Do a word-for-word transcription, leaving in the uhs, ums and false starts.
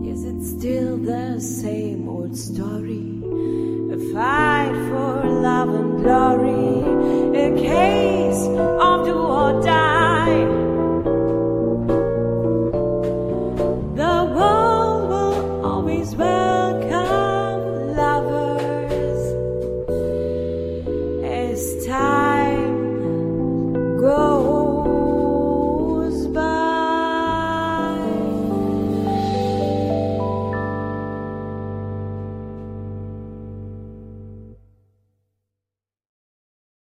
Is it still the same old story? A fight for love and glory, a case